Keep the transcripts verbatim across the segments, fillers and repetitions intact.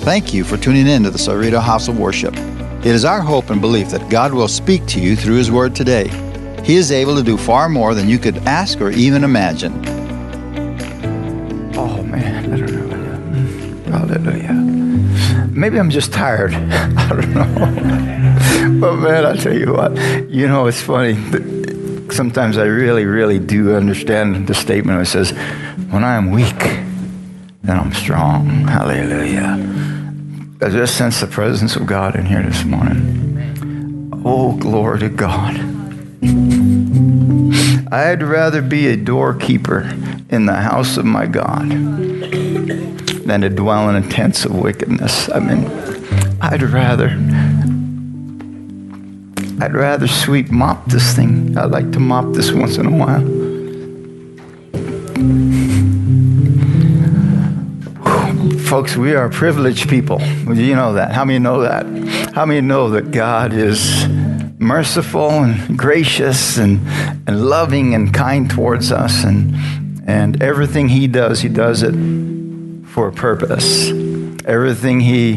Thank you for tuning in to the Cerrito House of Worship. It is our hope and belief that God will speak to you through His Word today. He is able to do far more than you could ask or even imagine. Oh, man, I don't know. Hallelujah. Maybe I'm just tired. I don't know. But, man, I'll tell you what. You know, it's funny. Sometimes I really, really do understand the statement that says, when I am weak, then I'm strong. Hallelujah. I just sense the presence of God in here this morning. Oh, glory to God. I'd rather be a doorkeeper in the house of my God than to dwell in tents of wickedness. I mean, I'd rather, I'd rather sweep mop this thing. I'd like to mop this once in a while. Folks, we are privileged people. You know that. How many know that? How many know that God is merciful and gracious and, and loving and kind towards us? And, and everything He does, He does it for a purpose. Everything He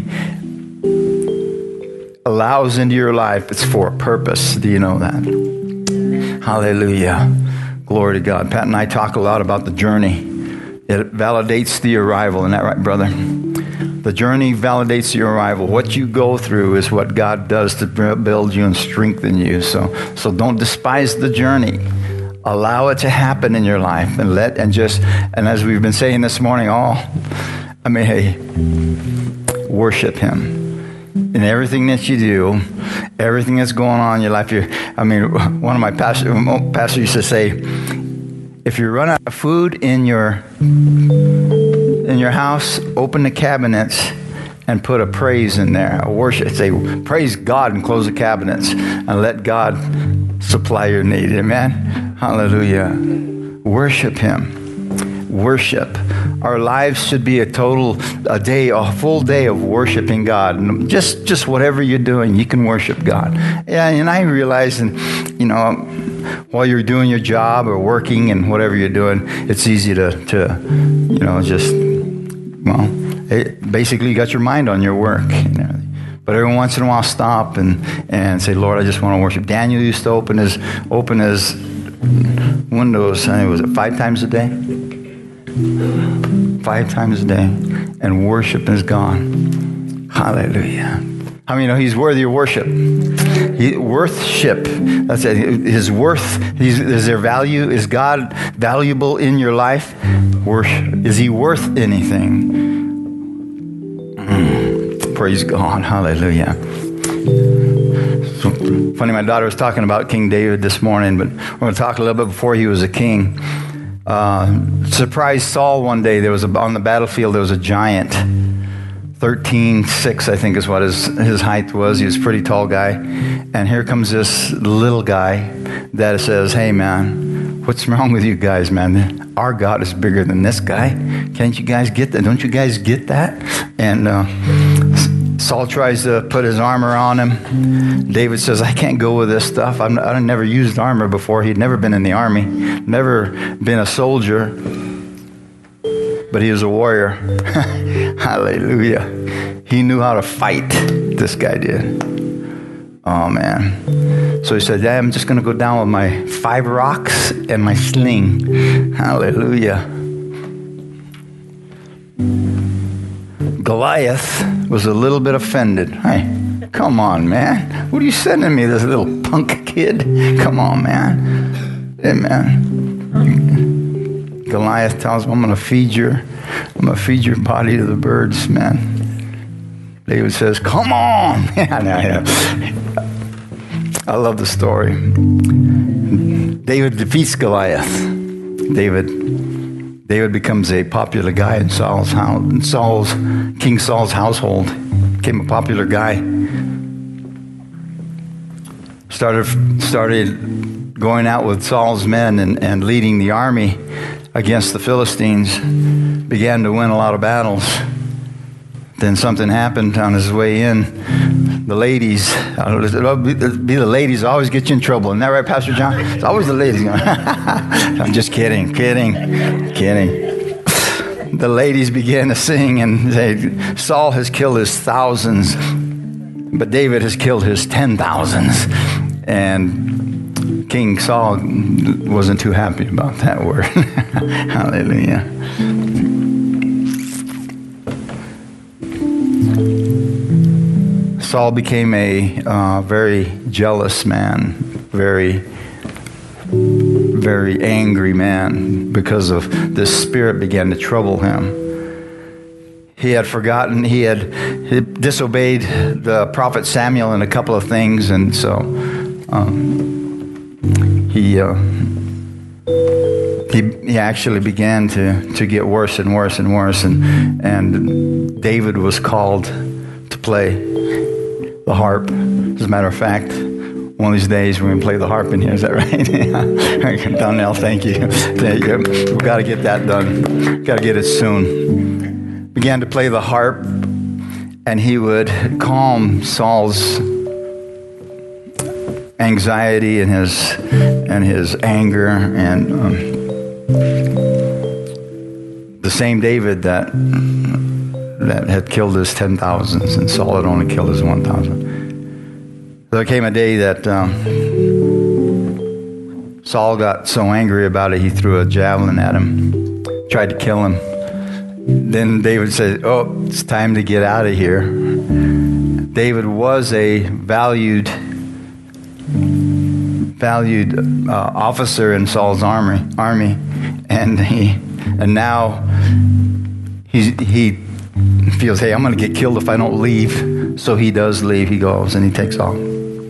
allows into your life, it's for a purpose. Do you know that? Hallelujah. Glory to God. Pat and I talk a lot about the journey. It validates the arrival. Isn't that right, brother? The journey validates your arrival. What you go through is what God does to build you and strengthen you. So, so don't despise the journey. Allow it to happen in your life, and let and just and as we've been saying this morning, all I mean, hey, worship Him in everything that you do, everything that's going on in your life. You're, I mean, one of my pastors, pastor used to say, if you run out of food in your in your house, open the cabinets and put a praise in there, a worship. Say, praise God, and close the cabinets and let God supply your need. Amen? Hallelujah. Worship Him. Worship. Our lives should be a total, a day, a full day of worshiping God. And just, just whatever you're doing, you can worship God. Yeah, and I realize, and you know, while you're doing your job or working and whatever you're doing, it's easy to, to you know, just, well, it, basically you got your mind on your work. You know. But every once in a while, stop and, and say, Lord, I just want to worship. Daniel used to open his open his windows, I think, was it five times a day? Five times a day, and worship His God. Hallelujah. How many know He's worthy of worship? He, worthship. That's it. His worth. He's, is there value? Is God valuable in your life? Worship. Is He worth anything? Mm. Praise God. Hallelujah. So, funny, my daughter was talking about King David this morning, but we're going to talk a little bit before he was a king. Uh, surprised Saul one day. There was a, on the battlefield. There was a giant. thirteen six, I think, is what his, his height was. He was a pretty tall guy. And here comes this little guy that says, hey, man, what's wrong with you guys, man? Our God is bigger than this guy. Can't you guys get that? Don't you guys get that? And uh, Saul tries to put his armor on him. David says, I can't go with this stuff. I'm, I've never used armor before. He'd never been in the army, never been a soldier. But he was a warrior. Hallelujah. He knew how to fight. This guy did. Oh, man. So he said, yeah, I'm just going to go down with my five rocks and my sling. Hallelujah. Goliath was a little bit offended. Hey, come on, man. What are you sending me, this little punk kid? Come on, man. Hey, man. Goliath tells him, I'm going to feed your, I'm going to feed your body to the birds, man. David says, come on. Yeah, yeah, yeah. I love the story. David defeats Goliath. David David becomes a popular guy in Saul's house, in Saul's King Saul's household. Became a popular guy. Started started going out with Saul's men and, and leading the army against the Philistines. Began to win a lot of battles. Then something happened on his way in. The ladies, it'll be the ladies always get you in trouble. Isn't that right, Pastor John? It's always the ladies. I'm just kidding, kidding, kidding. the ladies began to sing and say, Saul has killed his thousands, but David has killed his ten thousands. And King Saul wasn't too happy about that word. Hallelujah. Saul became a uh, very jealous man, very, very angry man because of this spirit began to trouble him. He had forgotten, he had, he had disobeyed the prophet Samuel in a couple of things, and so um, he, uh, he he actually began to, to get worse and worse and worse, and and David was called to play the harp. As a matter of fact, one of these days we're going to play the harp in here. Is that right? Yeah. Donnell, thank you. Thank you. We've got to get that done. Got to get it soon. Began to play the harp, and he would calm Saul's anxiety and his and his anger, and um, the same David that that had killed his ten thousands, and Saul had only killed his one thousand. There came a day that um, Saul got so angry about it, he threw a javelin at him, tried to kill him. Then David said, oh, it's time to get out of here. David was a valued valued uh, officer in Saul's army, army, and he and now he he feels, hey, I'm going to get killed if I don't leave. So he does leave. He goes and he takes off.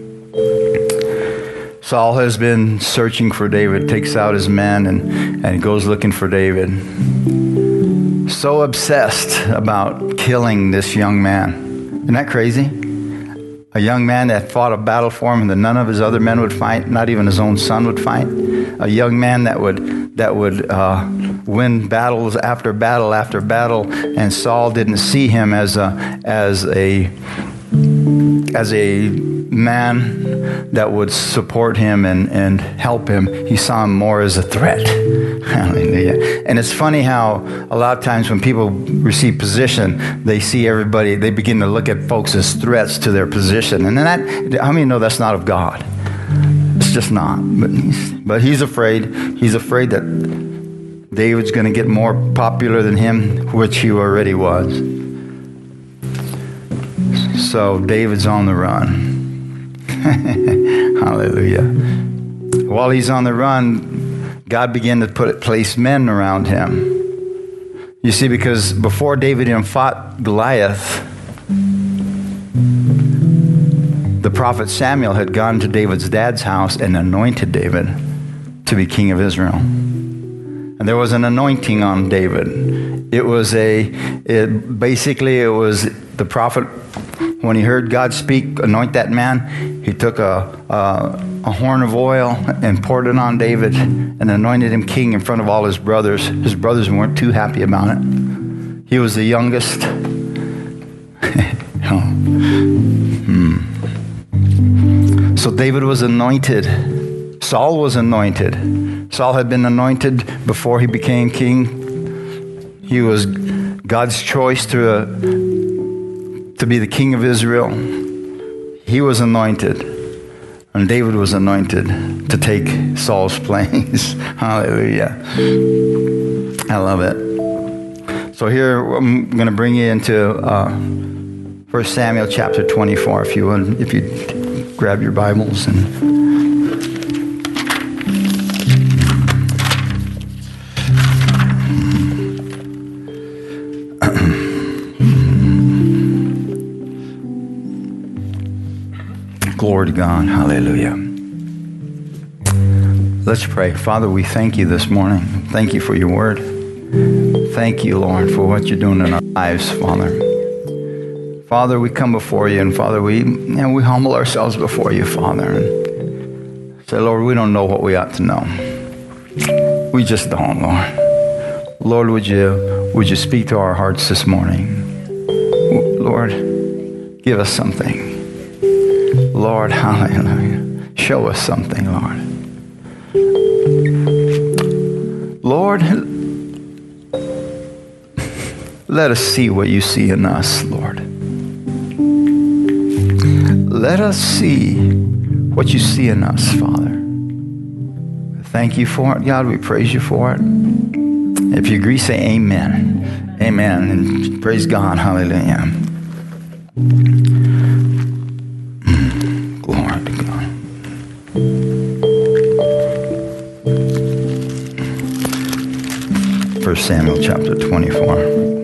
Saul has been searching for David, takes out his men and, and goes looking for David. So obsessed about killing this young man. Isn't that crazy? A young man that fought a battle for him that none of his other men would fight, not even his own son would fight. A young man that would that would uh, win battles after battle after battle, and Saul didn't see him as a as a as a man that would support him and, and help him. He saw him more as a threat. Hallelujah. And it's funny how a lot of times when people receive position, they see everybody, they begin to look at folks as threats to their position. And then that, how many know that's not of God? It's just not. But he's, but he's afraid. He's afraid that David's going to get more popular than him, which he already was. So David's on the run. Hallelujah. While he's on the run, God began to put place men around him. You see, because before David even fought Goliath, the prophet Samuel had gone to David's dad's house and anointed David to be king of Israel. And there was an anointing on David. It was a, it, basically it was the prophet, when he heard God speak, anoint that man, he took a, a, a horn of oil and poured it on David and anointed him king in front of all his brothers. His brothers weren't too happy about it. He was the youngest. oh. hmm. So David was anointed. Saul was anointed. Saul had been anointed before he became king. He was God's choice to, uh, to be the king of Israel. He was anointed. And David was anointed to take Saul's place. Hallelujah. I love it. So here I'm going to bring you into uh, First Samuel chapter twenty-four, if you would, if you grab your Bibles and. Glory to God. Hallelujah. Let's pray. Father, we thank you this morning. Thank you for your word. Thank you, Lord, for what you're doing in our lives, Father. Father, we come before you, and Father, we and we humble ourselves before you, Father, and say, Lord, we don't know what we ought to know. We just don't, Lord. Lord, would you would you speak to our hearts this morning? Lord, give us something. Lord, hallelujah. Show us something, Lord. Lord, let us see what you see in us, Lord. Let us see what you see in us, Father. Thank you for it, God. We praise you for it. If you agree, say amen. Amen. And praise God. Hallelujah. Glory to God. First Samuel chapter twenty-four.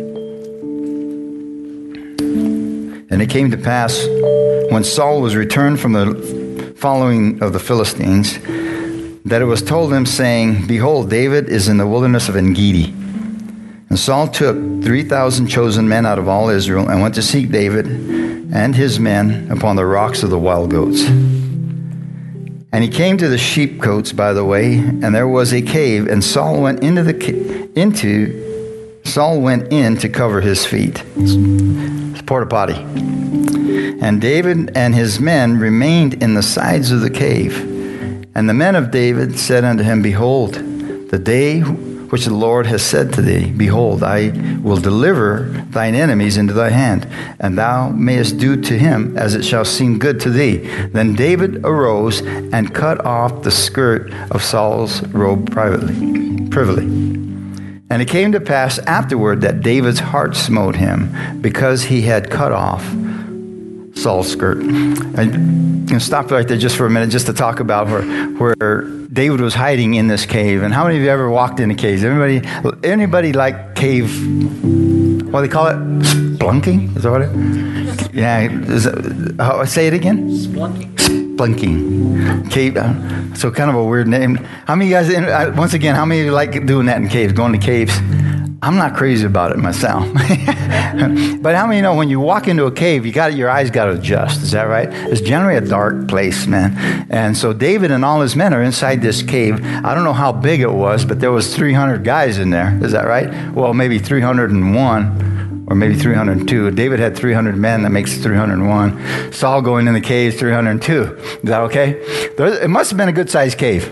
And it came to pass, when Saul was returned from the following of the Philistines, that it was told him, saying, Behold, David is in the wilderness of En-gedi. And Saul took three thousand chosen men out of all Israel, and went to seek David and his men upon the rocks of the wild goats. And he came to the sheepcotes by the way, and there was a cave, and Saul went into the ca- into Saul went in to cover his feet. It's porta potty. And David and his men remained in the sides of the cave. And the men of David said unto him, Behold, the day which the Lord has said to thee, Behold, I will deliver thine enemies into thy hand, and thou mayest do to him as it shall seem good to thee. Then David arose and cut off the skirt of Saul's robe privately, privily. And it came to pass afterward that David's heart smote him, because he had cut off Saul's skirt. I'm going to stop right there just for a minute, just to talk about where, where David was hiding in this cave. And how many of you ever walked into caves? Anybody, anybody like cave, what do they call it? Spelunking? Is that what it is? Yeah. Is it, oh, say it again? Spelunking. Spelunking. Cave. Uh, so kind of a weird name. How many of you guys, uh, once again, how many of you like doing that in caves, going to caves? I'm not crazy about it myself. But how many know when you walk into a cave, you got your eyes got to adjust? Is that right? It's generally a dark place, man. And so David and all his men are inside this cave. I don't know how big it was, but there was three hundred guys in there. Is that right? Well, maybe three hundred one or maybe three hundred two. David had three hundred men. That makes three hundred one. Saul going in the cave, three hundred two. Is that okay? There, it must have been a good-sized cave.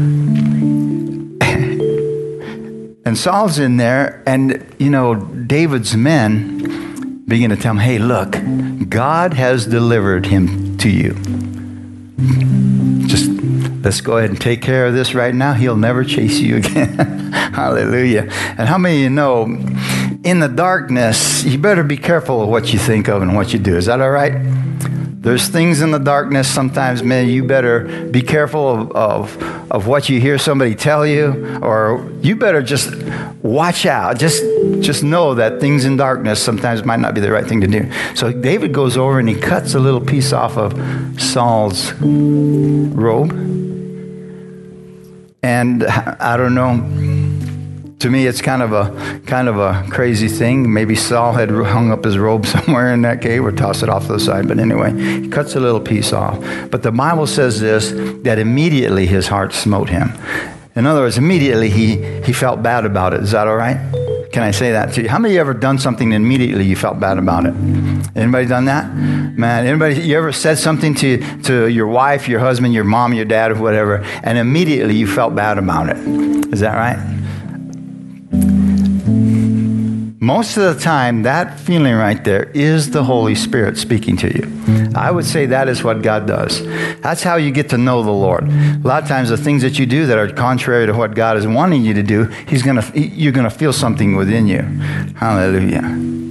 And Saul's in there, and, you know, David's men begin to tell him, hey, look, God has delivered him to you. Just let's go ahead and take care of this right now. He'll never chase you again. Hallelujah. And how many of you know, in the darkness, you better be careful of what you think of and what you do. Is that all right? There's things in the darkness sometimes, man, you better be careful of, of, of what you hear somebody tell you, or you better just watch out. Just, just know that things in darkness sometimes might not be the right thing to do. So David goes over and he cuts a little piece off of Saul's robe. And I don't know, to me, it's kind of a kind of a crazy thing. Maybe Saul had hung up his robe somewhere in that cave or tossed it off to the side. But anyway, he cuts a little piece off. But the Bible says this, that immediately his heart smote him. In other words, immediately he, he felt bad about it. Is that all right? Can I say that to you? How many of you ever done something and immediately you felt bad about it? Anybody done that? Man, anybody, you ever said something to, to your wife, your husband, your mom, your dad, or whatever, and immediately you felt bad about it? Is that right? Most of the time, that feeling right there is the Holy Spirit speaking to you. I would say that is what God does. That's how you get to know the Lord. A lot of times, the things that you do that are contrary to what God is wanting you to do, He's gonna, you're going to feel something within you. Hallelujah.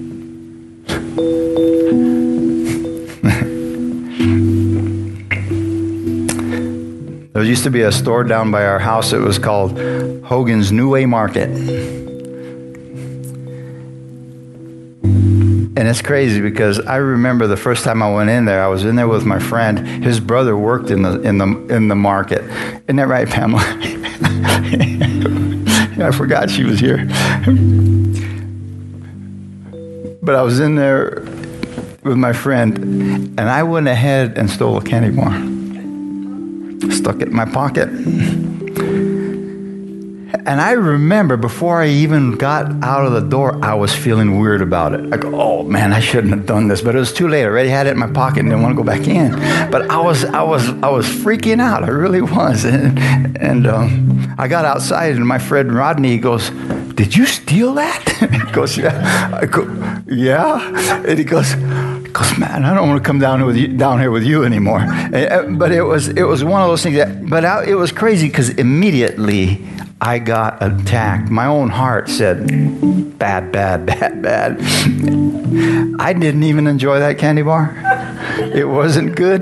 There used to be a store down by our house. It was called Hogan's New Way Market. And it's crazy because I remember the first time I went in there, I was in there with my friend. His brother worked in the in the in the market. Isn't that right, Pamela? I forgot she was here. But I was in there with my friend, and I went ahead and stole a candy bar. Stuck it in my pocket. And I remember before I even got out of the door, I was feeling weird about it. Like, oh man, I shouldn't have done this. But it was too late. I already had it in my pocket and didn't want to go back in. But I was, I was, I was freaking out. I really was. And, and um, I got outside, and my friend Rodney goes, did you steal that? He goes, yeah. I go, yeah. And he goes, he goes, man, I don't want to come down here with you, down here with you anymore. And, but it was it was one of those things that, but I, it was crazy because immediately I got attacked. My own heart said, bad, bad, bad, bad. I didn't even enjoy that candy bar. It wasn't good.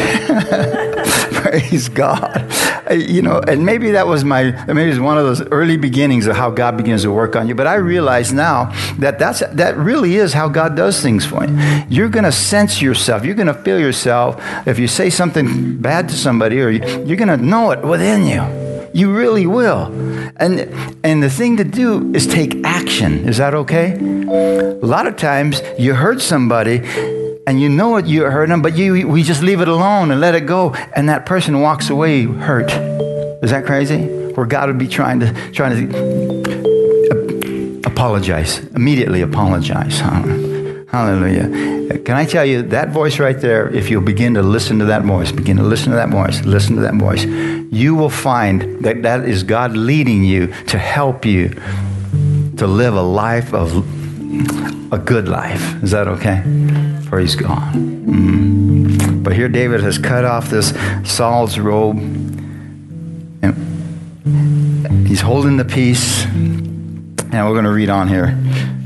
Praise God. You know, and maybe that was my, maybe it's one of those early beginnings of how God begins to work on you. But I realize now that that's, that really is how God does things for you. You're going to sense yourself. You're going to feel yourself. If you say something bad to somebody, or you're going to know it within you. You really will. And and the thing to do is take action. Is that okay? A lot of times you hurt somebody and you know it, you hurt them, but you we just leave it alone and let it go, and that person walks away hurt. Is that crazy? Where God would be trying to trying to apologize, immediately apologize. Huh? Hallelujah. Can I tell you, that voice right there, if you'll begin to listen to that voice, begin to listen to that voice, listen to that voice, you will find that that is God leading you to help you to live a life of, a good life. Is that okay? Praise God. Mm. But here David has cut off this Saul's robe, and he's holding the peace, and we're going to read on here.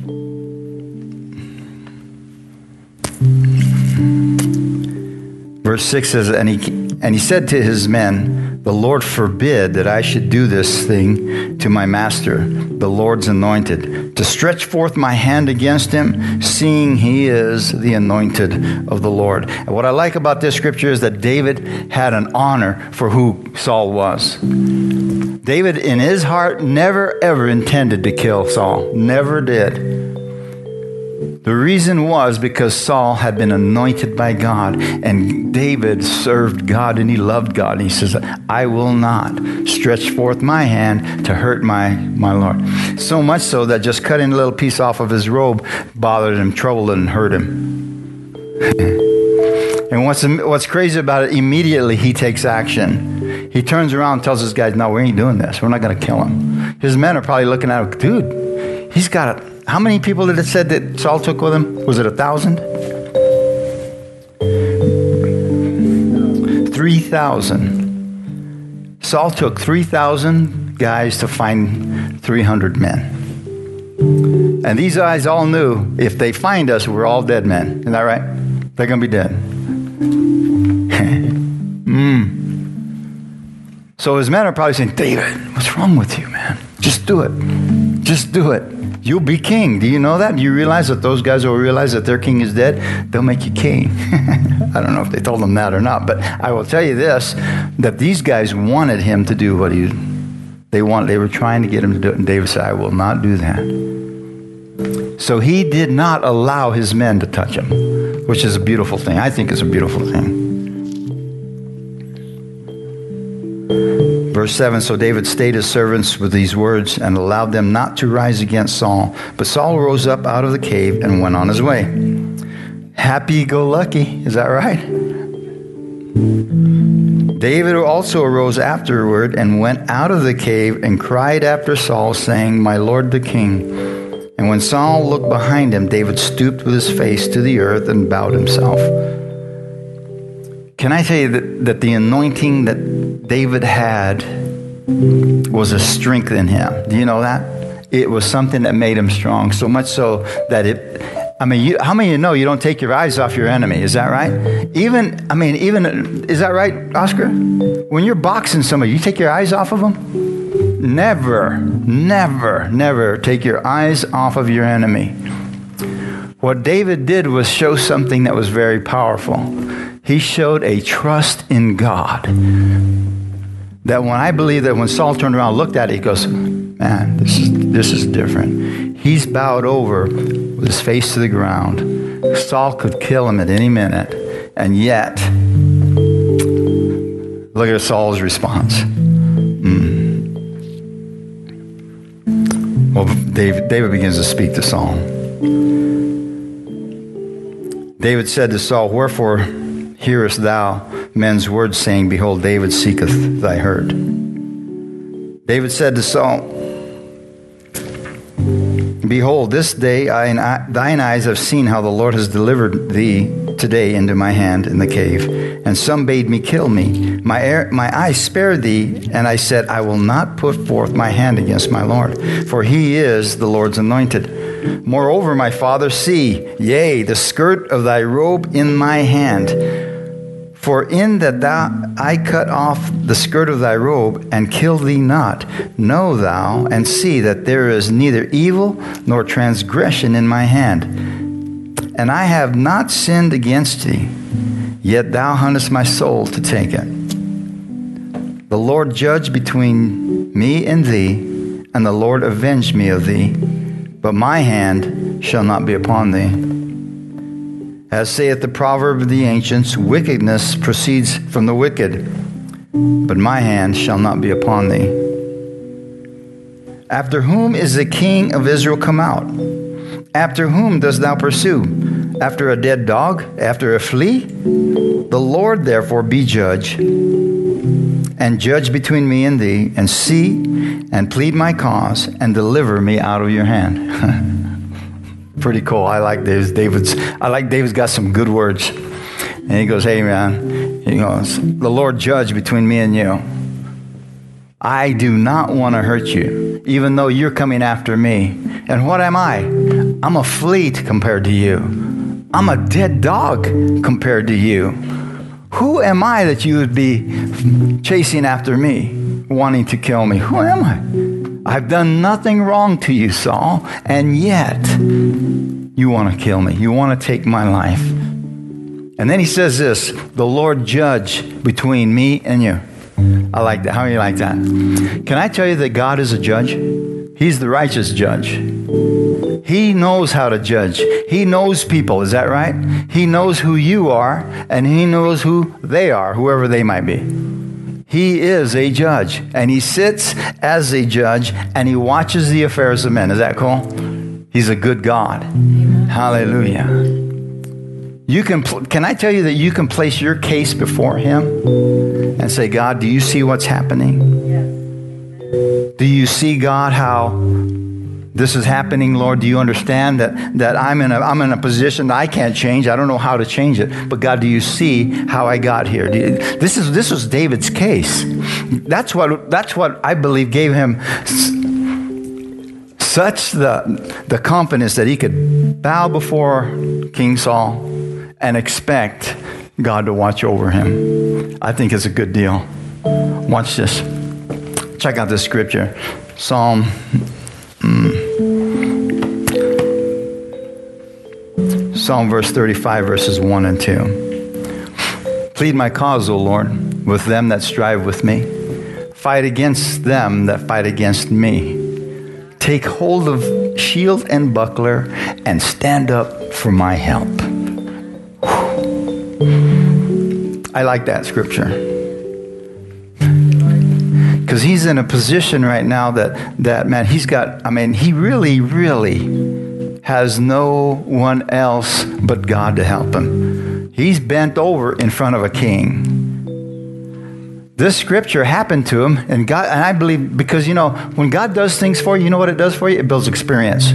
Verse six says, and he and he said to his men, the Lord forbid that I should do this thing to my master, the Lord's anointed, to stretch forth my hand against him, seeing he is the anointed of the Lord. And what I like about this scripture is that David had an honor for who Saul was. David, in his heart, never ever intended to kill Saul. Never did. The reason was because Saul had been anointed by God, and David served God and he loved God. And he says, I will not stretch forth my hand to hurt my, my Lord. So much so that just cutting a little piece off of his robe bothered him, troubled him, and hurt him. And what's, what's crazy about it, immediately he takes action. He turns around and tells his guys, no, we ain't doing this. We're not going to kill him. His men are probably looking at him, dude, he's got a... How many people did it said that Saul took with him? Was it a thousand? Three thousand. Saul took three thousand guys to find three hundred men. And these guys all knew, if they find us, we're all dead men. Isn't that right? They're going to be dead. mm. So his men are probably saying, David, what's wrong with you, man? Just do it. Just do it. You'll be king. Do you know that? Do you realize that those guys will realize that their king is dead? They'll make you king. I don't know if they told them that or not, but I will tell you this, that these guys wanted him to do what he, they want. They were trying to get him to do it, and David said, I will not do that. So he did not allow his men to touch him, which is a beautiful thing. I think it's a beautiful thing. Verse seven, so David stayed his servants with these words and allowed them not to rise against Saul. But Saul rose up out of the cave and went on his way. Happy-go-lucky, is that right? David also arose afterward and went out of the cave and cried after Saul, saying, my lord the king. And when Saul looked behind him, David stooped with his face to the earth and bowed himself. Can I tell you that, that the anointing that David had was a strength in him? Do you know that? It was something that made him strong, so much so that it, I mean, you, how many of you know you don't take your eyes off your enemy? Is that right? Even, I mean, even, is that right, Oscar? When you're boxing somebody, you take your eyes off of them? Never, never, never take your eyes off of your enemy. What David did was show something that was very powerful. He showed a trust in God. That when I believe that when Saul turned around and looked at it, he goes, man, this is this is different. He's bowed over with his face to the ground. Saul could kill him at any minute. And yet, look at Saul's response. Mm. Well, David, David begins to speak to Saul. David said to Saul, wherefore hearest thou men's words, saying, behold, David seeketh thy hurt? David said to Saul, Behold, this day I, thine eyes have seen how the Lord has delivered thee today into my hand in the cave. And some bade me kill me. My, air, my eyes spared thee, and I said, I will not put forth my hand against my Lord, for he is the Lord's anointed. Moreover, my father, see, yea, the skirt of thy robe in my hand. For in that thou I cut off the skirt of thy robe and killed thee not, know thou and see that there is neither evil nor transgression in my hand. And I have not sinned against thee, yet thou huntest my soul to take it. The Lord judge between me and thee, and the Lord avenge me of thee, but my hand shall not be upon thee. As saith the proverb of the ancients, wickedness proceeds from the wicked, but my hand shall not be upon thee. After whom is the king of Israel come out? After whom dost thou pursue? After a dead dog? After a flea? The Lord therefore be judge, and judge between me and thee, and see, and plead my cause, and deliver me out of your hand. Pretty cool. I like David's. David's. I like David's got some good words. And he goes, hey, man, he goes, the Lord judge between me and you. I do not want to hurt you, even though you're coming after me. And what am I? I'm a flea compared to you. I'm a dead dog compared to you. Who am I that you would be chasing after me, wanting to kill me? Who am I? I've done nothing wrong to you, Saul, and yet you want to kill me. You want to take my life. And then he says this, the Lord judge between me and you. I like that. How do you like that? Can I tell you that God is a judge? He's the righteous judge. He knows how to judge. He knows people. Is that right? He knows who you are, and he knows who they are, whoever they might be. He is a judge, and he sits as a judge, and he watches the affairs of men. Is that cool? He's a good God. Amen. Hallelujah. You can, can I tell you that you can place your case before him and say, God, do you see what's happening? Yes. Do you see, God, how this is happening, Lord? Do you understand that, that I'm in a I'm in a position that I can't change? I don't know how to change it. But God, do you see how I got here? Do you, this is this was David's case. That's what that's what I believe gave him such the the confidence that he could bow before King Saul and expect God to watch over him. I think it's a good deal. Watch this. Check out this scripture. Psalm mm, Psalm verse thirty-five, verses one and two. Plead my cause, O Lord, with them that strive with me. Fight against them that fight against me. Take hold of shield and buckler and stand up for my help. Whew. I like that scripture. Because he's in a position right now that, that, man, he's got, I mean, he really, really has no one else but God to help him. He's bent over in front of a king. This scripture happened to him, and God, and I believe, because, you know, when God does things for you, you know what it does for you? It builds experience.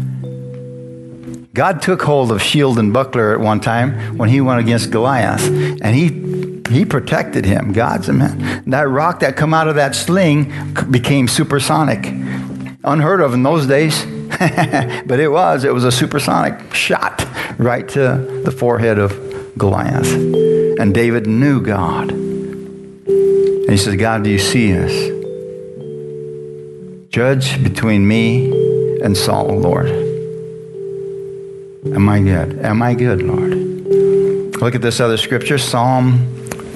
God took hold of shield and buckler at one time when he went against Goliath, and he He protected him. God's a man. That rock that come out of that sling became supersonic. Unheard of in those days. But it was. It was a supersonic shot right to the forehead of Goliath. And David knew God. And he said, God, do you see us? Judge between me and Saul, Lord. Am I good? Am I good, Lord? Look at this other scripture, Psalm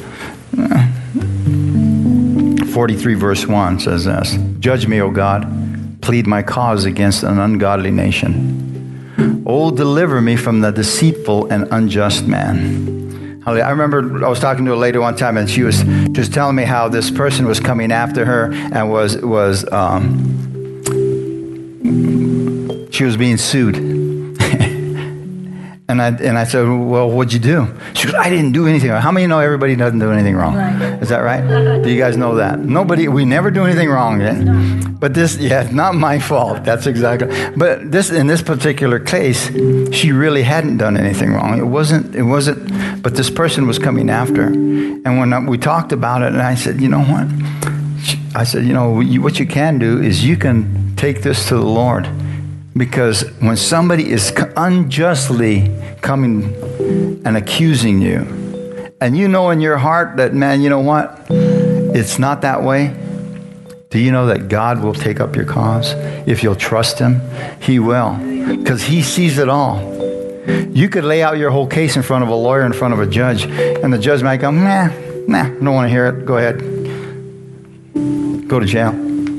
forty-three, verse one says this. Judge me, O God. Plead my cause against an ungodly nation. Oh, deliver me from the deceitful and unjust man. I remember I was talking to a lady one time, and she was just telling me how this person was coming after her and was was um, she was being sued. And I and I said, well, what'd you do? She goes, I didn't do anything wrong. How many know everybody doesn't do anything wrong? Right. Is that right? Do you guys know that? Nobody, we never do anything wrong. Yeah? But this, yeah, it's not my fault. That's exactly. But this, in this particular case, she really hadn't done anything wrong. It wasn't, it wasn't, but this person was coming after her. And when we talked about it, and I said, you know what? I said, you know, what you can do is you can take this to the Lord. Because when somebody is unjustly coming and accusing you, and you know in your heart that, man, you know what? It's not that way. Do you know that God will take up your cause? If you'll trust him, he will. Because he sees it all. You could lay out your whole case in front of a lawyer, in front of a judge, and the judge might go, nah, nah, I don't want to hear it. Go ahead. Go to jail.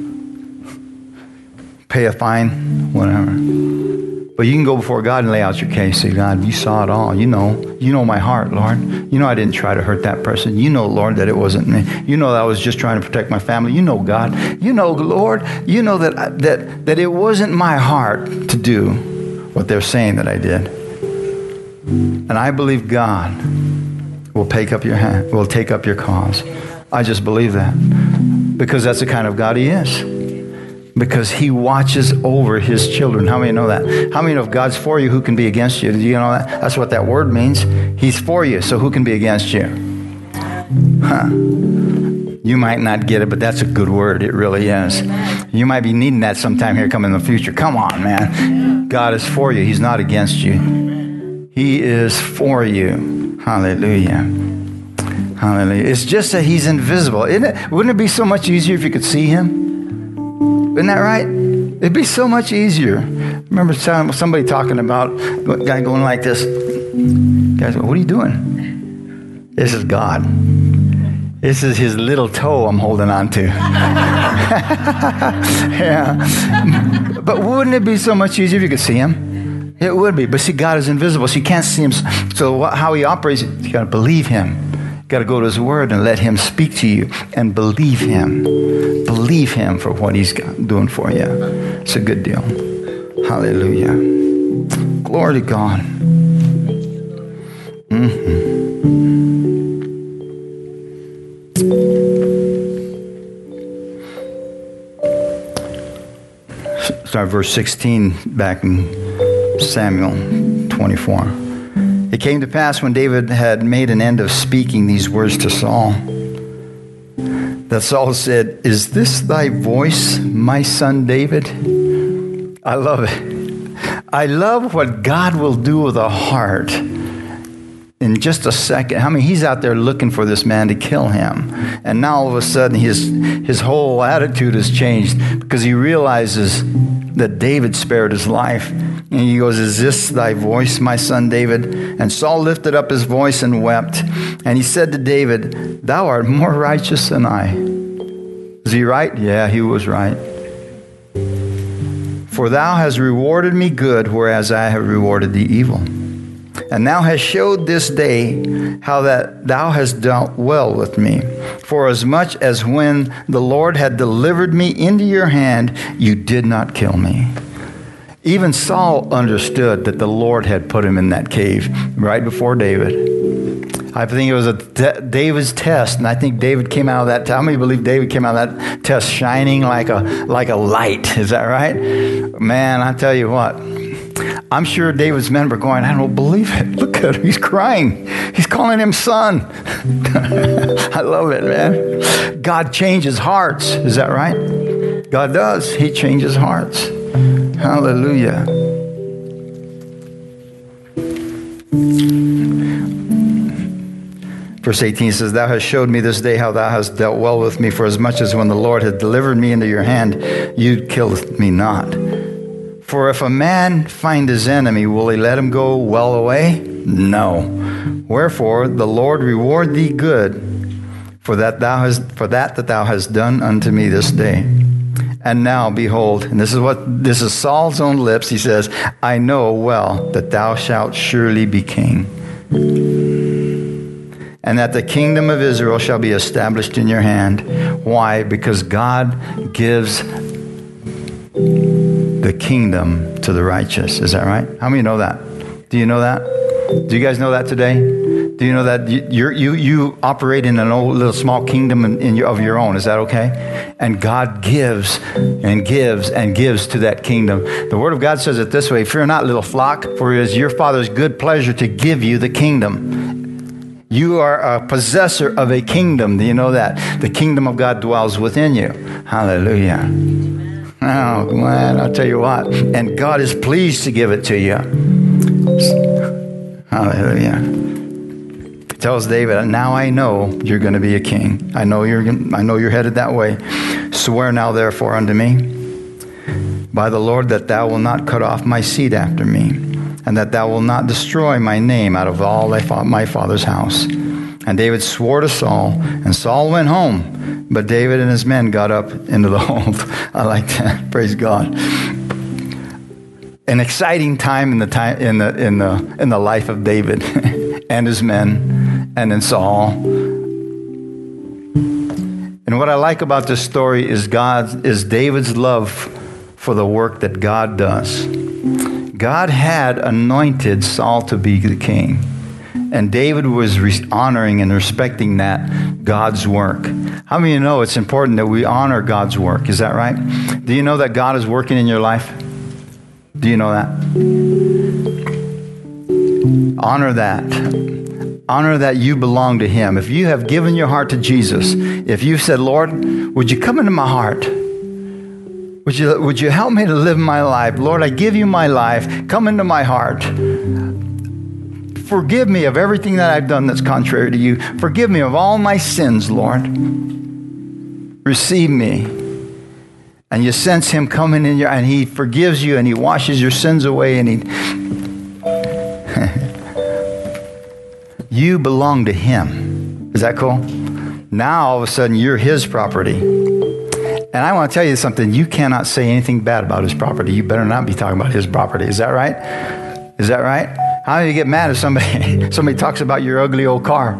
Pay a fine, whatever. But you can go before God and lay out your case. Say, God, you saw it all. You know. You know my heart, Lord. You know I didn't try to hurt that person. You know, Lord, that it wasn't me. You know that I was just trying to protect my family. You know, God. You know, Lord. You know that that that it wasn't my heart to do what they're saying that I did. And I believe God will take up your hand, will take up your cause. I just believe that. Because that's the kind of God he is. Because he watches over his children. How many know that? How many know if God's for you, who can be against you? Do you know that? That's what that word means. He's for you, so who can be against you? Huh. You might not get it, but that's a good word. It really is. You might be needing that sometime here coming in the future. Come on, man. God is for you. He's not against you. He is for you. Hallelujah. Hallelujah. It's just that he's invisible. Isn't it? Wouldn't it be so much easier if you could see him? Isn't that right? It'd be so much easier. I remember somebody talking about a guy going like this. Guys, what are you doing? This is God. This is his little toe I'm holding on to. Yeah. But wouldn't it be so much easier if you could see him? It would be. But see, God is invisible, so you can't see him. So how he operates, you got to believe him. Got to go to his word and let him speak to you and believe him. Believe him for what he's doing for you. It's a good deal. Hallelujah. Glory to God. Mm-hmm. Start verse sixteen back in Samuel twenty-four. It came to pass when David had made an end of speaking these words to Saul, that Saul said, "Is this thy voice, my son David?" I love it. I love what God will do with a heart in just a second. I mean, he's out there looking for this man to kill him. And now all of a sudden his, his whole attitude has changed because he realizes that David spared his life. And he goes, "Is this thy voice, my son David?" And Saul lifted up his voice and wept. And he said to David, "Thou art more righteous than I." Is he right? Yeah, he was right. "For thou hast rewarded me good, whereas I have rewarded thee evil. And thou hast showed this day how that thou hast dealt well with me. For as much as when the Lord had delivered me into your hand, you did not kill me." Even Saul understood that the Lord had put him in that cave right before David. I think it was a t- David's test, and I think David came out of that. How many believe David came out of that test shining like a like a light? Is that right? Man, I tell you what, I'm sure David's men were going, "I don't believe it. Look at him. He's crying. He's calling him son." I love it, man. God changes hearts. Is that right? God does. He changes hearts. Hallelujah. Verse eighteen says, "Thou hast showed me this day how thou hast dealt well with me, for as much as when the Lord had delivered me into your hand, you killed me not. For if a man find his enemy, will he let him go well away? No. Wherefore the Lord reward thee good for that thou hast for that that thou hast done unto me this day. And now, behold," and this is what this is Saul's own lips. He says, "I know well that thou shalt surely be king, and that the kingdom of Israel shall be established in your hand." Why? Because God gives the kingdom to the righteous. Is that right? How many know that? Do you know that? Do you guys know that today? Do you know that you you're, you you operate in an old little small kingdom in, in your, of your own? Is that okay? And God gives and gives and gives to that kingdom. The Word of God says it this way: "Fear not, little flock, for it is your Father's good pleasure to give you the kingdom." You are a possessor of a kingdom. Do you know that? The kingdom of God dwells within you. Hallelujah. Oh, man, I'll tell you what. And God is pleased to give it to you. Hallelujah. He tells David, "Now I know you're going to be a king. I know you're I know you're headed that way. Swear now therefore unto me by the Lord that thou wilt not cut off my seed after me, and that thou wilt not destroy my name out of all thy fa- my father's house." And David swore to Saul, and Saul went home, but David and his men got up into the hold. I like that. Praise God. An exciting time in the time in the in the in the life of David and his men, and then Saul. And what I like about this story is God is David's love for the work that God does. God had anointed Saul to be the king, and David was re- honoring and respecting that God's work. How many of you know it's important that we honor God's work? Is that right? Do you know that God is working in your life? Do you know that? Honor that. Honor that you belong to Him. If you have given your heart to Jesus, if you've said, "Lord, would you come into my heart? Would you, would you help me to live my life? Lord, I give you my life. Come into my heart. Forgive me of everything that I've done that's contrary to you. Forgive me of all my sins, Lord. Receive me." And you sense Him coming in your, and He forgives you, and He washes your sins away, and He, you belong to Him. Is that cool? Now all of a sudden you're His property. And I want to tell you something: you cannot say anything bad about His property. You better not be talking about His property. Is that right? Is that right? How do you get mad if somebody somebody talks about your ugly old car?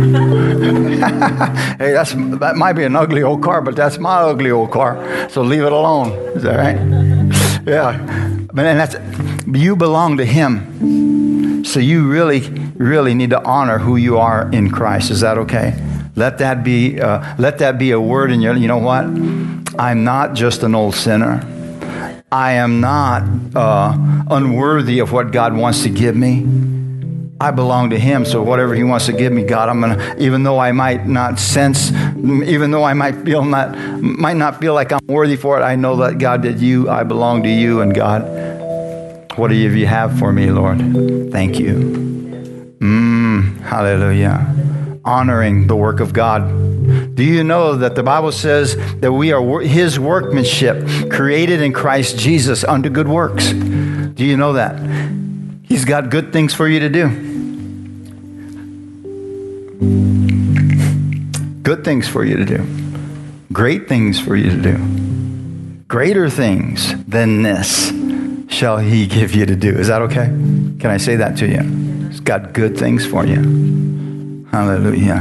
Hey, that's that might be an ugly old car, but that's my ugly old car. So leave it alone. Is that right? Yeah. But and that's you belong to Him. So you really, really need to honor who you are in Christ. Is that okay? Let that be uh, let that be a word in your. You know what? I'm not just an old sinner. I am not uh, unworthy of what God wants to give me. I belong to Him, so whatever He wants to give me, God, I'm gonna. Even though I might not sense, even though I might feel not, might not feel like I'm worthy for it, I know that God, that You, I belong to You, and God, what do you have for me, Lord? Thank You. Mm, hallelujah. Honoring the work of God. Do you know that the Bible says that we are His workmanship, created in Christ Jesus unto good works? Do you know that? He's got good things for you to do. Good things for you to do. Great things for you to do. Greater things than this shall He give you to do. Is that okay? Can I say that to you? He's got good things for you. Hallelujah.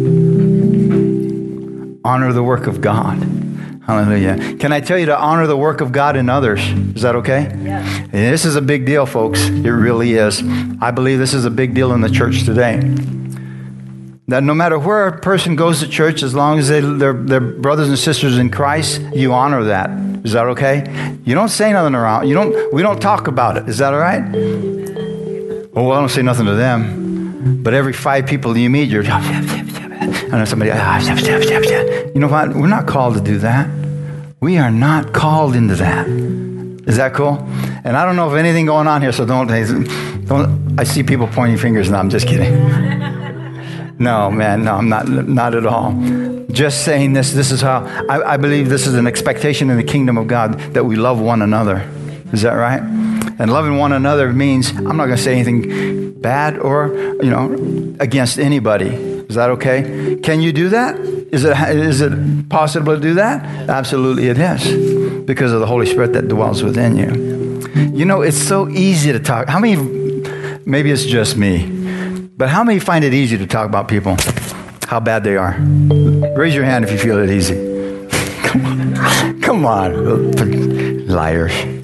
Honor the work of God. Hallelujah. Can I tell you to honor the work of God in others? Is that okay? Yes. And this is a big deal, folks. It really is. I believe this is a big deal in the church today. That no matter where a person goes to church, as long as they, they're, they're brothers and sisters in Christ, you honor that. Is that okay? You don't say nothing around. You don't. We don't talk about it. Is that all right? Well, I don't say nothing to them. But every five people you meet, you're... I know somebody... You know what? We're not called to do that. We are not called into that. Is that cool? And I don't know if anything going on here, so don't... don't I see people pointing fingers, and I'm just kidding. No, man, no, I'm not, not at all. Just saying this, this is how, I, I believe this is an expectation in the kingdom of God, that we love one another. Is that right? And loving one another means, I'm not going to say anything bad or, you know, against anybody. Is that okay? Can you do that? Is it, is it possible to do that? Absolutely it is, because of the Holy Spirit that dwells within you. You know, it's so easy to talk. How many, maybe it's just me, but how many find it easy to talk about people, how bad they are? Raise your hand if you feel it easy. Come on. Come on, liars.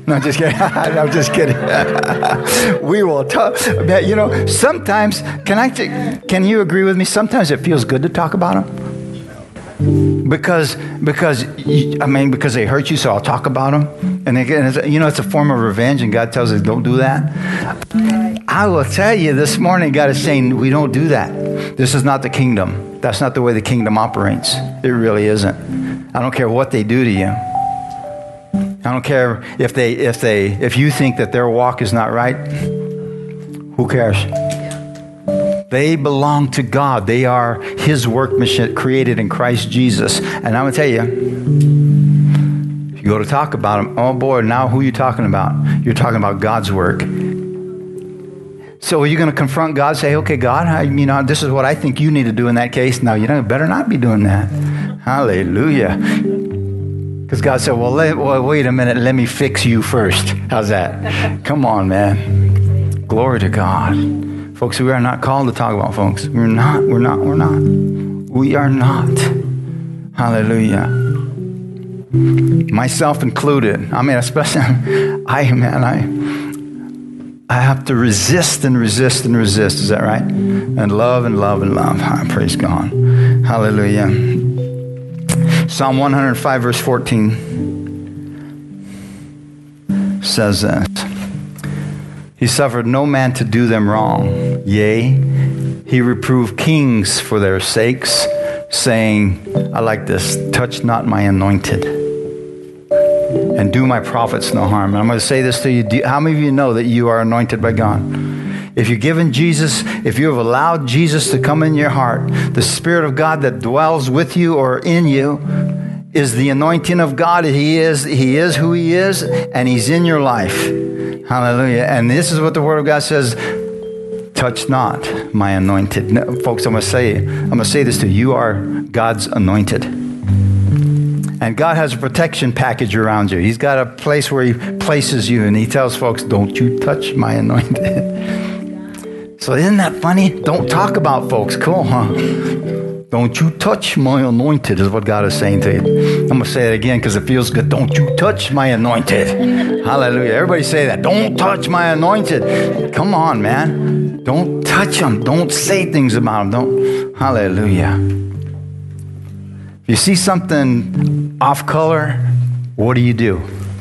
No, I'm just kidding. I'm just kidding. We will talk. You know, sometimes, can I? T- can you agree with me? Sometimes it feels good to talk about them, because because I mean because they hurt you, so I'll talk about them. And again, it's, you know, it's a form of revenge, and God tells us don't do that. I will tell you, this morning, God is saying we don't do that. This is not the kingdom. That's not the way the kingdom operates. It really isn't. I don't care what they do to you. I don't care if they, if they, if you think that their walk is not right. Who cares? They belong to God. They are His workmanship created in Christ Jesus. And I'm going to tell you, if you go to talk about them, oh boy, now who are you talking about? You're talking about God's work. So are you going to confront God, say, okay, God, I, you know, this is what I think you need to do in that case. No, you know, better not be doing that. Hallelujah. Because God said, well, let, well, wait a minute, let me fix you first. How's that? Come on, man. Glory to God. Folks, we are not called to talk about folks. We're not, we're not, we're not. We are not. Hallelujah. Myself included. I mean, especially, I, man, I, I have to resist and resist and resist. Is that right? And love and love and love. Oh, praise God. Hallelujah. Psalm one hundred five, verse fourteen says this. He suffered no man to do them wrong. Yea, he reproved kings for their sakes, saying, I like this, touch not my anointed, and do my prophets no harm. And I'm going to say this to you. Do, how many of you know that you are anointed by God? If you've given Jesus, if you have allowed Jesus to come in your heart, the Spirit of God that dwells with you or in you is the anointing of God. He is, he is who He is, and He's in your life. Hallelujah. And this is what the Word of God says, touch not my anointed. No, folks, I'm going to say, I'm going to say this to you. You are God's anointed. And God has a protection package around you. He's got a place where He places you, and He tells folks, don't you touch my anointed. So isn't that funny? Don't talk about folks. Cool, huh? Don't you touch my anointed is what God is saying to you. I'm going to say it again because it feels good. Don't you touch my anointed. Hallelujah. Everybody say that. Don't touch my anointed. Come on, man. Don't touch them. Don't say things about them. Don't. Hallelujah. If you see something off color, what do you do?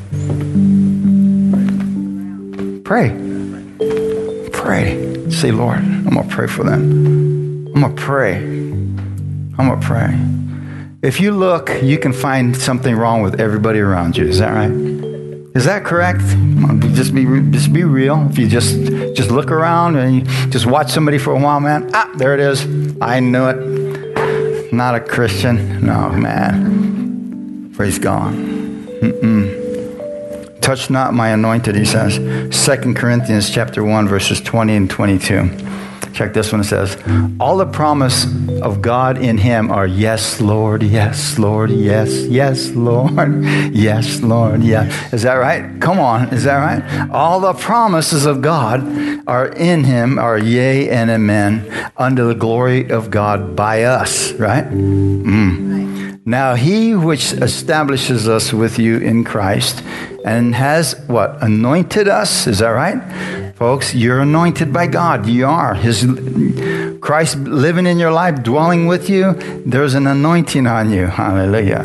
Pray. Pray. Say, Lord, I'm going to pray for them. I'm going to pray. I'm going to pray. If you look, you can find something wrong with everybody around you. Is that right? Is that correct? Just be just be real. If you just just look around and you just watch somebody for a while, man. Ah, there it is. I knew it. Not a Christian. No, man. Praise God. Mm-mm. Touch not my anointed, he says. Second Corinthians chapter one, verses twenty and twenty-two. Check this one. It says, all the promise of God in Him are yes, Lord, yes, Lord, yes, yes, Lord, yes, Lord, yeah. Is that right? Come on. Is that right? All the promises of God are in Him, are yea and amen, unto the glory of God by us, right? Mm. Now He which establishes us with you in Christ and has, what, anointed us? Is that right? Folks, you're anointed by God. You are. His Christ living in your life, dwelling with you. There's an anointing on you. Hallelujah.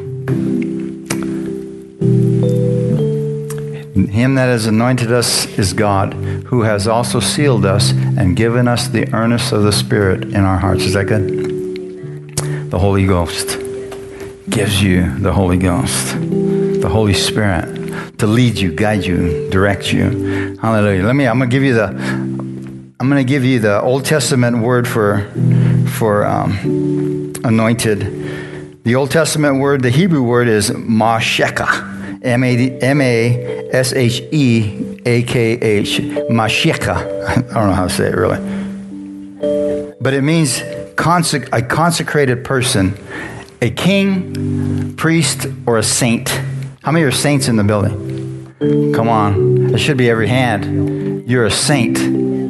Him that has anointed us is God, who has also sealed us and given us the earnest of the Spirit in our hearts. Is that good? The Holy Ghost gives you the Holy Ghost, the Holy Spirit, to lead you, guide you, direct you. Hallelujah. Let me, I'm going to give you the, I'm going to give you the Old Testament word for, for um, anointed. The Old Testament word, the Hebrew word is Masheka, M A S H E A K H, Masheka. I don't know how to say it really. But it means consec- a consecrated person, a king, priest, or a saint. How many are saints in the building? Come on. It should be every hand. You're a saint.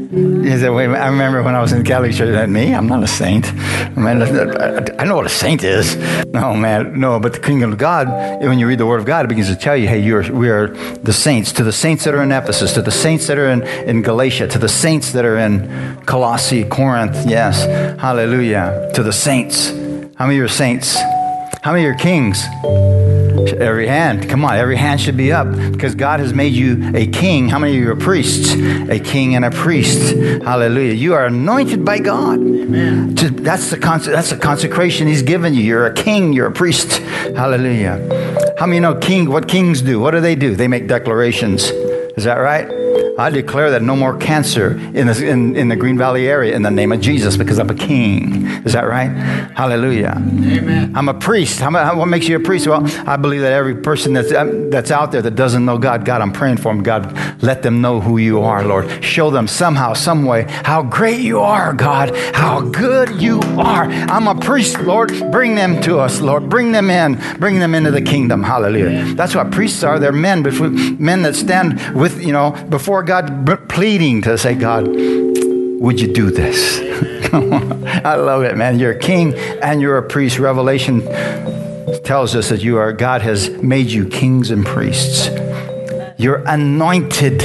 He said, wait, I remember when I was in the Catholic Church, that me? I'm not a saint. Man, I know what a saint is. No, man, no, but the kingdom of God, when you read the word of God, it begins to tell you, hey, you're, we are the saints. To the saints that are in Ephesus, to the saints that are in, in Galatia, to the saints that are in Colossae, Corinth, yes, hallelujah. To the saints. How many are saints? How many are kings? Every hand. Come on, every hand should be up because God has made you a king. How many of you are priests? A king and a priest. Hallelujah. You are anointed by God. Amen. That's the, cons- that's the consecration He's given you. You're a king. You're a priest. Hallelujah. How many know king? What kings do? What do they do? They make declarations. Is that right? I declare that no more cancer in the, in, in the Green Valley area in the name of Jesus because I'm a king. Is that right? Hallelujah. Amen. I'm a priest. How, how, what makes you a priest? Well, I believe that every person that's, that's out there that doesn't know God, God, I'm praying for them. God, let them know who you are, Lord. Show them somehow, some way, how great you are, God, how good you are. I'm a priest, Lord. Bring them to us, Lord. Bring them in. Bring them into the kingdom. Hallelujah. That's what priests are. They're men, men that stand with, you know, before God, pleading to say, God, would you do this? I love it, man. You're a king and you're a priest. Revelation tells us that you are, God has made you kings and priests. You're anointed.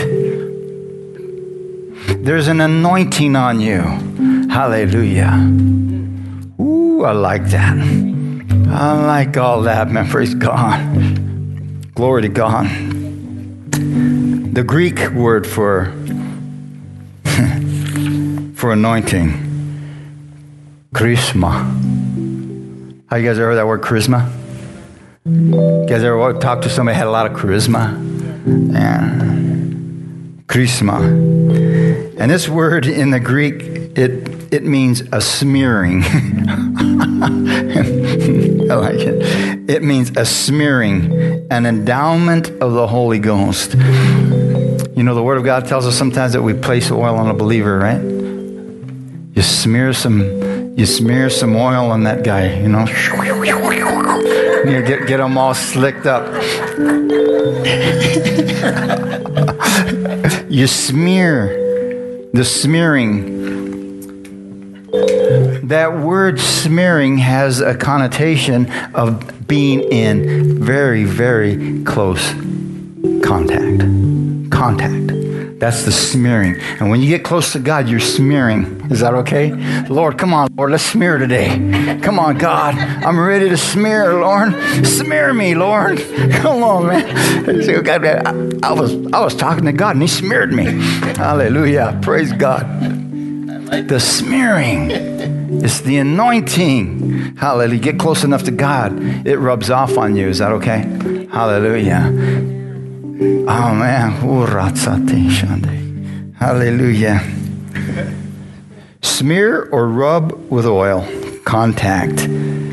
There's an anointing on you. Hallelujah. Ooh, I like that. I like all that, man. Praise God. Glory to God. The Greek word for for anointing, charisma. How you guys ever heard that word, charisma? You guys ever talked to somebody who had a lot of charisma? Yeah. Charisma. And this word in the Greek, it it means a smearing. I like it. It means a smearing, an endowment of the Holy Ghost. You know, the Word of God tells us sometimes that we place oil on a believer, right? You smear some, you smear some oil on that guy, you know. You get get them all slicked up. You smear, the smearing. That word smearing has a connotation of being in very, very close contact. Contact. That's the smearing. And when you get close to God, you're smearing. Is that okay? Lord, come on, Lord, let's smear today. Come on, God. I'm ready to smear, Lord. Smear me, Lord. Come on, man. I, I was I was talking to God and He smeared me. Hallelujah. Praise God. The smearing. It's the anointing. Hallelujah. Get close enough to God. It rubs off on you. Is that okay? Hallelujah. Oh, man. Hallelujah. Smear or rub with oil. Contact.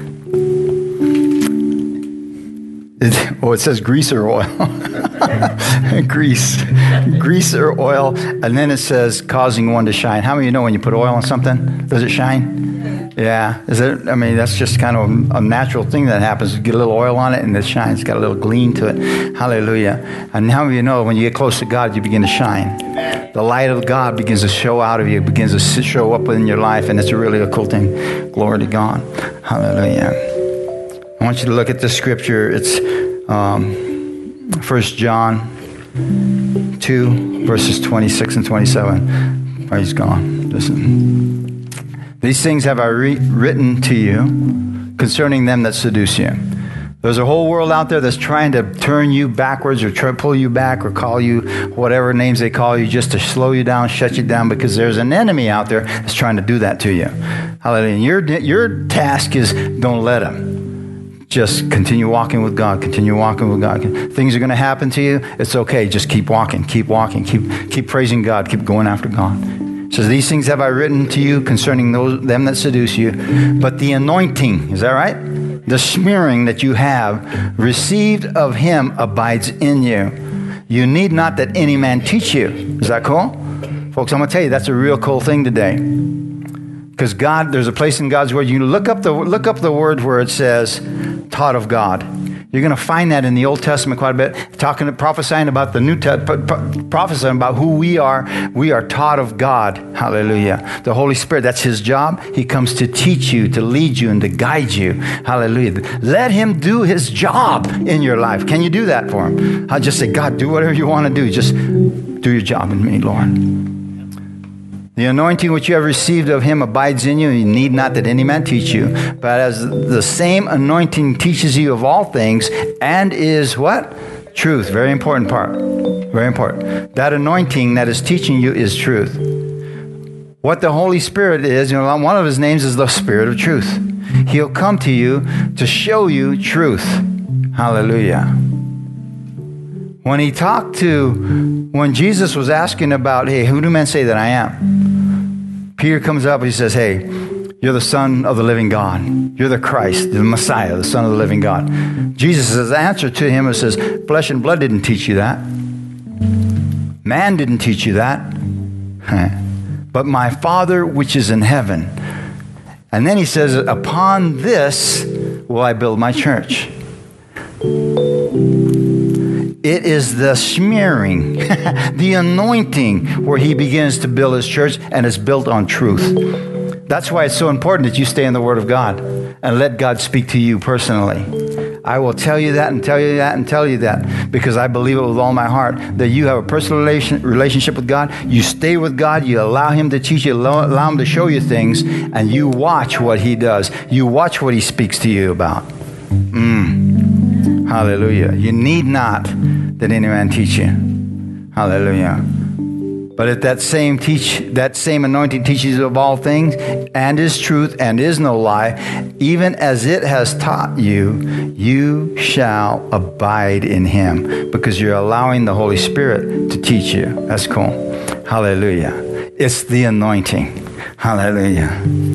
It, oh, it says grease or oil. Grease. Grease or oil. And then it says causing one to shine. How many of you know when you put oil on something, does it shine? Yeah. Is it? I mean, that's just kind of a natural thing that happens. You get a little oil on it and it shines. It's got a little gleam to it. Hallelujah. And how many of you know when you get close to God, you begin to shine? The light of God begins to show out of you, begins to show up in your life, and it's really a cool thing. Glory to God. Hallelujah. I want you to look at the scripture. It's um, First John two, verses twenty-six and twenty-seven. Praise God. Listen. These things have I re- written to you concerning them that seduce you. There's a whole world out there that's trying to turn you backwards or try to pull you back or call you whatever names they call you just to slow you down, shut you down, because there's an enemy out there that's trying to do that to you. Hallelujah. Your, your task is don't let him. Just continue walking with God. Continue walking with God. Things are going to happen to you. It's okay. Just keep walking. Keep walking. Keep keep praising God. Keep going after God. It says, these things have I written to you concerning those them that seduce you. But the anointing, is that right? The smearing that you have received of him abides in you. You need not that any man teach you. Is that cool? Folks, I'm going to tell you, that's a real cool thing today. Because God, there's a place in God's word. You look up the look up the word where it says, taught of God. You're going to find that in the Old Testament quite a bit, talking, prophesying about the New Testament, prophesying about who we are. We are taught of God. Hallelujah. The Holy Spirit, that's his job. He comes to teach you, to lead you, and to guide you. Hallelujah. Let him do his job in your life. Can you do that for him? I'll just say, God, do whatever you want to do. Just do your job in me, Lord. The anointing which you have received of him abides in you. You need not that any man teach you. But as the same anointing teaches you of all things and is what? Truth. Very important part. Very important. That anointing that is teaching you is truth. What the Holy Spirit is, you know, one of his names is the Spirit of truth. He'll come to you to show you truth. Hallelujah. When he talked to, when Jesus was asking about, hey, who do men say that I am? Peter comes up and he says, hey, you're the Son of the living God. You're the Christ, the Messiah, the Son of the living God. Jesus' answer to him says, flesh and blood didn't teach you that. Man didn't teach you that. But my Father which is in heaven. And then he says, upon this will I build my church. It is the smearing, the anointing where he begins to build his church, and it's built on truth. That's why it's so important that you stay in the Word of God and let God speak to you personally. I will tell you that and tell you that and tell you that because I believe it with all my heart that you have a personal relation, relationship with God. You stay with God. You allow him to teach you, allow, allow him to show you things, and you watch what he does. You watch what he speaks to you about. Mm. Hallelujah. You need not that any man teach you. Hallelujah. But if that same teach, that same anointing teaches you of all things and is truth and is no lie, even as it has taught you, you shall abide in him because you're allowing the Holy Spirit to teach you. That's cool. Hallelujah. It's the anointing. Hallelujah.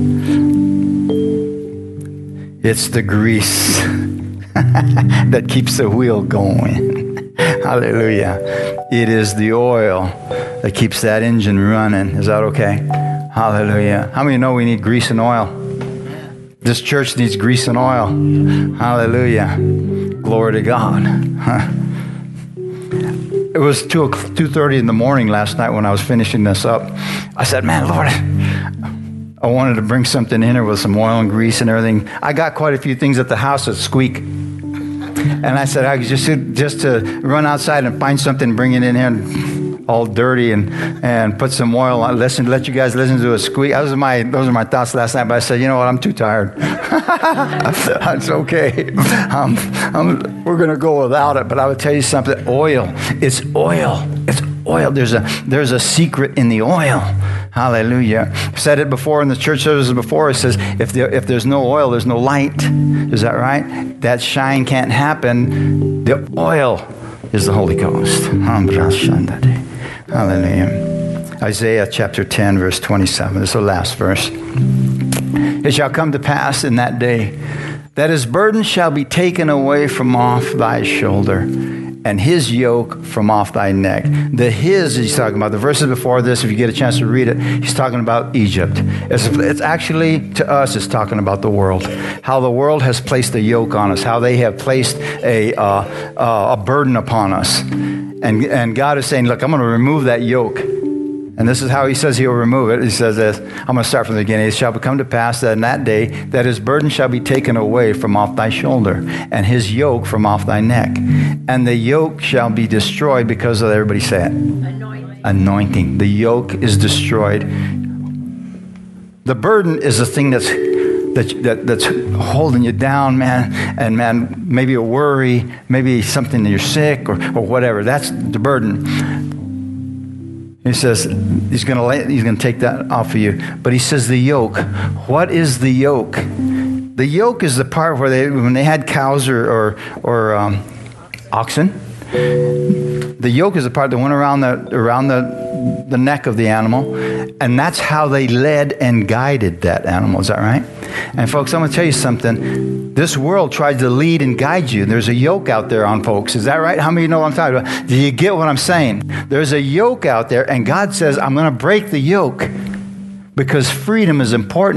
It's the grease that keeps the wheel going. Hallelujah. It is the oil that keeps that engine running. Is that okay? Hallelujah. How many know we need grease and oil? This church needs grease and oil. Hallelujah. Glory to God. Huh. It was two thirty in the morning last night when I was finishing this up. I said, man, Lord, I wanted to bring something in here with some oil and grease and everything. I got quite a few things at the house that squeak. And I said, I just just to run outside and find something and bring it in here and all dirty and, and put some oil on, listen, let you guys listen to a squeak. Those are my those are my thoughts last night. But I said, you know what? I'm too tired. It's okay. Um, I'm, we're going to go without it. But I would tell you something. Oil. It's oil. It's oil. There's a there's a secret in the oil. Hallelujah. I've said it before in the church services before. It says, if there, if there's no oil, there's no light. Is that right? That shine can't happen. The oil is the Holy Ghost. Hallelujah. Isaiah chapter ten, verse twenty-seven. This is the last verse. It shall come to pass in that day that his burden shall be taken away from off thy shoulder, and his yoke from off thy neck. The his he's talking about. The verses before this, if you get a chance to read it, he's talking about Egypt. It's, it's actually, to us, it's talking about the world. How the world has placed a yoke on us. How they have placed a, uh, uh, a burden upon us. And, and God is saying, look, I'm going to remove that yoke. And this is how he says he'll remove it. He says this. I'm going to start from the beginning. It shall come to pass that in that day that his burden shall be taken away from off thy shoulder, and his yoke from off thy neck. And the yoke shall be destroyed because of, everybody say it. Anointing. Anointing. The yoke is destroyed. The burden is the thing that's that, that that's holding you down, man. And man, maybe a worry, maybe something that you're sick or, or whatever. That's the burden. He says he's going to lay, he's going to take that off of you. But he says the yoke. What is the yoke? The yoke is the part where they, when they had cows or or, or um, oxen, the yoke is the part that went around the around the the neck of the animal, and that's how they led and guided that animal. Is that right? And folks, I'm going to tell you something. This world tries to lead and guide you. There's a yoke out there on folks. Is that right? How many know what I'm talking about? Do you get what I'm saying? There's a yoke out there, and God says, I'm going to break the yoke because freedom is important.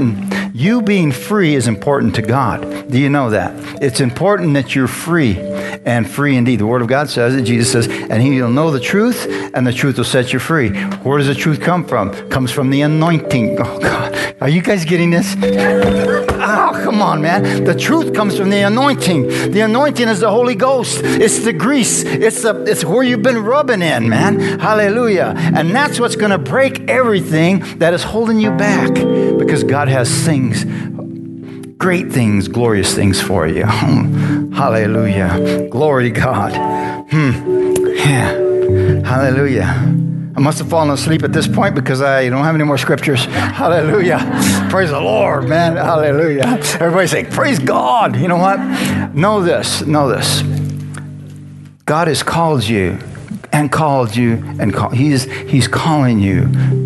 You being free is important to God. Do you know that? It's important that you're free, and free indeed. The Word of God says it. Jesus says, and he will know the truth, and the truth will set you free. Where does the truth come from? It comes from the anointing. Oh, God. Are you guys getting this? Oh, come on, man. The truth comes from the anointing. The anointing is the Holy Ghost. It's the grease. It's the it's where you've been rubbing in, man. Hallelujah. And that's what's going to break everything that is holding you back, because God has things, great things, glorious things for you. Hallelujah. Glory to God. Hmm. Yeah. Hallelujah. I must have fallen asleep at this point because I don't have any more scriptures. Hallelujah. Praise the Lord, man. Hallelujah. Everybody say, praise God. You know what? Know this. Know this. God has called you and called you and call, he's, he's calling you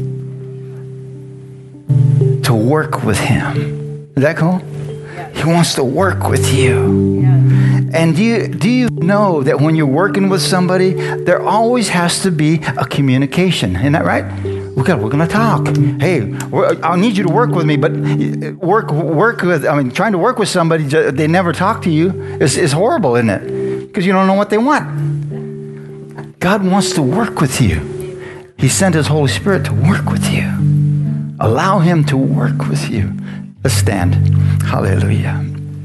to work with him. Is that cool? He wants to work with you. And do you, do you know that when you're working with somebody, there always has to be a communication? Isn't that right? We're going to talk. Hey, I'll need you to work with me, but work work with, I mean, trying to work with somebody, they never talk to you, is, is horrible, isn't it? Because you don't know what they want. God wants to work with you. He sent his Holy Spirit to work with you. Allow him to work with you. Let's stand. Hallelujah.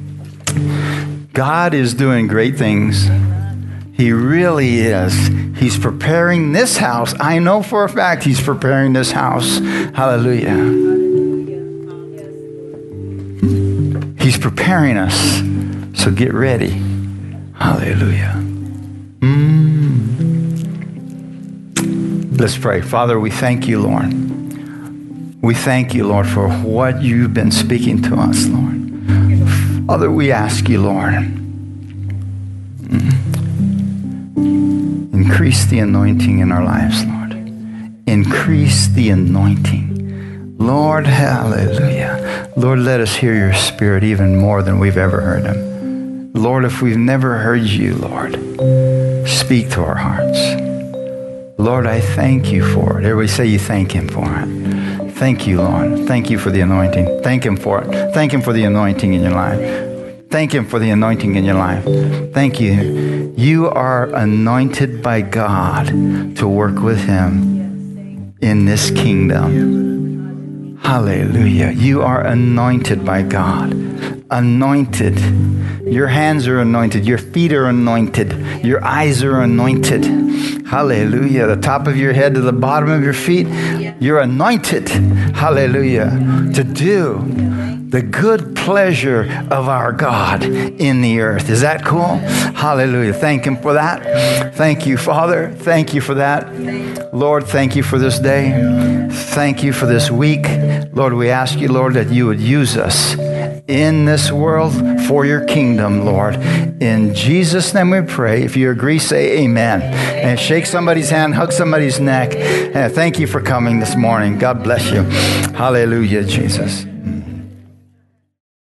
God is doing great things. He really is. He's preparing this house. I know for a fact he's preparing this house. Hallelujah. He's preparing us. So get ready. Hallelujah. Mm. Let's pray. Father, we thank you, Lord. We thank you, Lord, for what you've been speaking to us, Lord. Father, we ask you, Lord, increase the anointing in our lives, Lord. Increase the anointing. Lord, hallelujah. Lord, let us hear your Spirit even more than we've ever heard him. Lord, if we've never heard you, Lord, speak to our hearts. Lord, I thank you for it. Everybody say you thank him for it. Thank you, Lord. Thank you for the anointing. Thank him for it. Thank him for the anointing in your life. Thank him for the anointing in your life. Thank you. You are anointed by God to work with him in this kingdom. Hallelujah. You are anointed by God. Anointed. Your hands are anointed. Your feet are anointed. Your eyes are anointed. Hallelujah. The top of your head to the bottom of your feet, you're anointed. Hallelujah. To do the good pleasure of our God in the earth. Is that cool? Hallelujah. Thank him for that. Thank you, Father. Thank you for that. Lord, thank you for this day. Thank you for this week. Lord, we ask you, Lord, that you would use us in this world for your kingdom, Lord. In Jesus' name we pray. If you agree, say amen. And shake somebody's hand, hug somebody's neck. And thank you for coming this morning. God bless you. Hallelujah, Jesus.